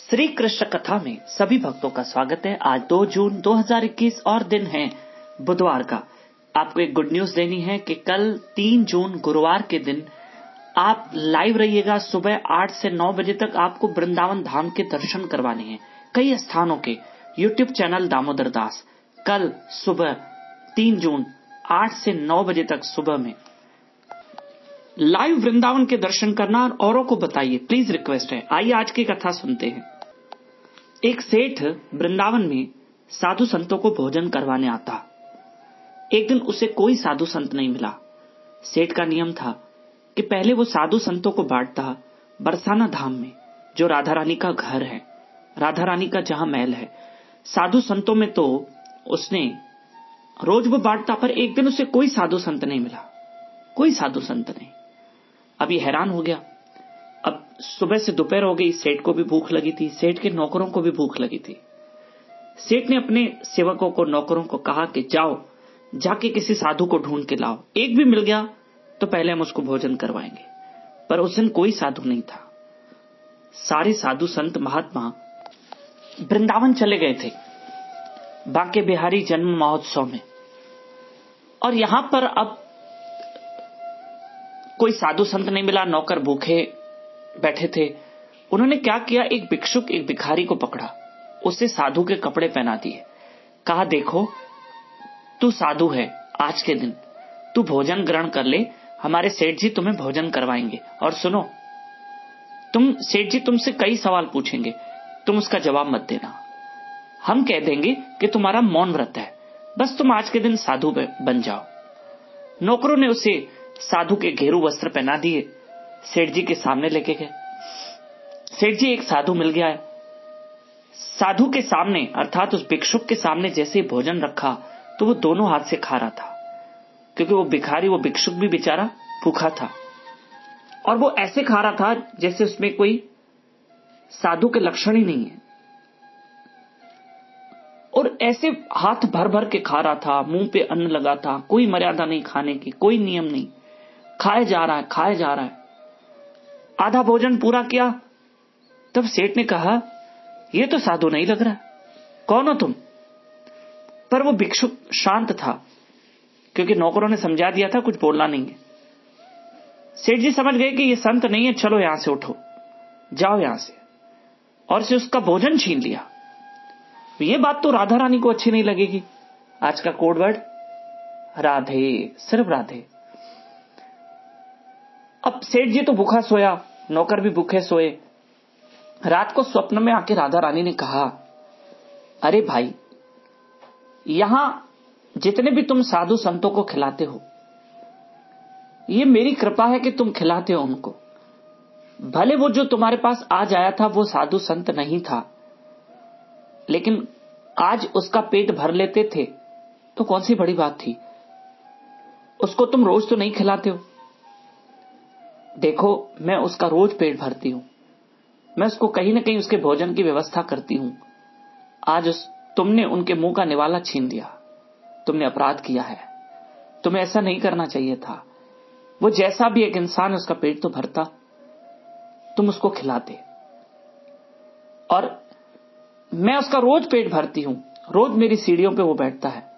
श्री कृष्ण कथा में सभी भक्तों का स्वागत है। आज 2 जून 2021 और दिन है बुधवार का। आपको एक गुड न्यूज देनी है कि कल 3 जून गुरुवार के दिन आप लाइव रहिएगा। सुबह 8 से 9 बजे तक आपको वृंदावन धाम के दर्शन करवाने हैं। कई स्थानों के यूट्यूब चैनल दामोदर दास कल सुबह 3 जून 8 से 9 बजे तक सुबह में लाइव वृंदावन के दर्शन करना और औरों को बताइए, प्लीज रिक्वेस्ट है। आइए आज की कथा सुनते हैं। एक सेठ वृंदावन में साधु संतों को भोजन करवाने आता। एक दिन उसे कोई साधु संत नहीं मिला। सेठ का नियम था कि पहले वो साधु संतों को बांटता बरसाना धाम में, जो राधा रानी का घर है, राधा रानी का जहां महल है। साधु संतों में तो उसने रोज वो बांटता, पर एक दिन उसे कोई साधु संत नहीं मिला, कोई साधु संत नहीं। अब ये हैरान हो गया। अब सुबह से दोपहर हो गई, सेठ को भी भूख लगी थी, सेठ के नौकरों को भी भूख लगी थी। सेठ ने अपने सेवकों को, नौकरों को कहा कि जाओ, जाके किसी साधु को ढूंढ के लाओ। एक भी मिल गया तो पहले हम उसको भोजन करवाएंगे। पर उस दिन कोई साधु नहीं था। सारे साधु संत महात्मा वृंदावन चले गए थे बांके बिहारी जन्म महोत्सव में। और यहां पर अब कोई साधु संत नहीं मिला, नौकर भूखे बैठे थे। उन्होंने क्या किया, एक भिक्षुक, एक भिखारी को पकड़ा, उसे साधु के कपड़े पहना दिए। कहा, देखो तू साधु है, आज के दिन तू भोजन ग्रहण कर ले, हमारे सेठ जी तुम्हें भोजन करवाएंगे। और सुनो, सेठ जी तुमसे कई सवाल पूछेंगे, तुम उसका जवाब मत देना। हम कह देंगे कि तुम्हारा मौन व्रत है, बस तुम आज के दिन साधु बन जाओ। नौकरों ने उसे साधु के घेरू वस्त्र पहना दिए, सेठ जी के सामने लेके गए। सेठ जी, एक साधु मिल गया है। साधु के सामने, अर्थात उस भिक्षुक के सामने जैसे ही भोजन रखा तो वो दोनों हाथ से खा रहा था, क्योंकि वो भिखारी, वो भिक्षुक भी बेचारा भूखा था। और वो ऐसे खा रहा था जैसे उसमें कोई साधु के लक्षण ही नहीं है। और ऐसे हाथ भर भर के खा रहा था, मुंह पे अन्न लगा था, कोई मर्यादा नहीं खाने की, कोई नियम नहीं, खाए जा रहा है, खाए जा रहा है। आधा भोजन पूरा किया तब सेठ ने कहा, ये तो साधु नहीं लग रहा, कौन हो तुम? पर वो भिक्षुक शांत था, क्योंकि नौकरों ने समझा दिया था कुछ बोलना नहीं है। सेठ जी समझ गए कि ये संत नहीं है, चलो यहां से उठो, जाओ यहां से, और से उसका भोजन छीन लिया। ये बात तो राधा रानी को अच्छी नहीं लगेगी। आज का कोड वर्ड राधे, सिर्फ राधे। अब सेठ जी तो भूखा सोया, नौकर भी भूखे सोए। रात को स्वप्न में आके राधा रानी ने कहा, अरे भाई, यहां जितने भी तुम साधु संतों को खिलाते हो, ये मेरी कृपा है कि तुम खिलाते हो उनको। भले वो जो तुम्हारे पास आज आया था वो साधु संत नहीं था, लेकिन आज उसका पेट भर लेते थे तो कौन सी बड़ी बात थी। उसको तुम रोज तो नहीं खिलाते हो। देखो, मैं उसका रोज पेट भरती हूं, मैं उसको कहीं ना कहीं उसके भोजन की व्यवस्था करती हूं। आज तुमने उनके मुंह का निवाला छीन लिया, तुमने अपराध किया है, तुम्हें ऐसा नहीं करना चाहिए था। वो जैसा भी एक इंसान है, उसका पेट तो भरता, तुम उसको खिलाते। और मैं उसका रोज पेट भरती हूं, रोज मेरी सीढ़ियों पे वो बैठता है,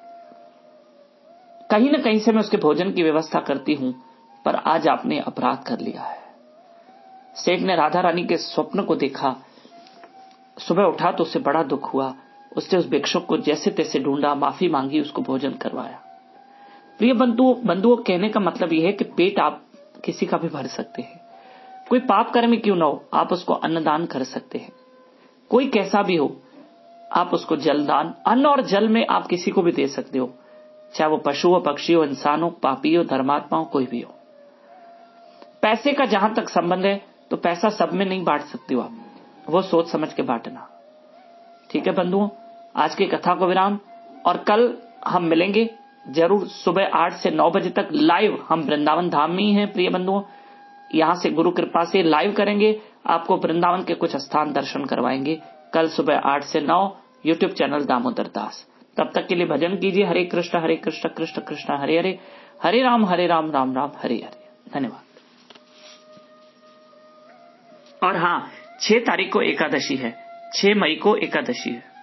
कहीं ना कहीं से मैं उसके भोजन की व्यवस्था करती हूं, पर आज आपने अपराध कर लिया है। सेठ ने राधा रानी के स्वप्न को देखा। सुबह उठा तो उसे बड़ा दुख हुआ। उसने उस भिक्षुक को जैसे तैसे ढूंढा, माफी मांगी, उसको भोजन करवाया। प्रिय बंधुओं, कहने का मतलब यह है कि पेट आप किसी का भी भर सकते हैं। कोई पाप कर्म क्यों ना हो, आप उसको अन्नदान कर सकते हैं। कोई कैसा भी हो, आप उसको जलदान, अन्न और जल में आप किसी को भी दे सकते हो, चाहे वो पशु हो, पक्षी हो, इंसान हो, पापी हो, धर्मात्मा हो, कोई भी हो। पैसे का जहां तक संबंध है तो पैसा सब में नहीं बांट सकते हो आप, वो सोच समझ के बांटना। ठीक है बंधुओं, आज की कथा को विराम, और कल हम मिलेंगे जरूर सुबह 8 से 9 बजे तक लाइव। हम वृंदावन धाम में ही हैं प्रिय बंधुओं, यहां से गुरु कृपा से लाइव करेंगे, आपको वृंदावन के कुछ स्थान दर्शन करवाएंगे कल सुबह 8 से 9 यूट्यूब चैनल दामोदर दास। तब तक के लिए भजन कीजिए, हरे कृष्ण कृष्ण कृष्ण हरे हरे, हरे राम राम राम हरे हरे। धन्यवाद। और हाँ, 6 तारीख को एकादशी है, 6 मई को एकादशी है।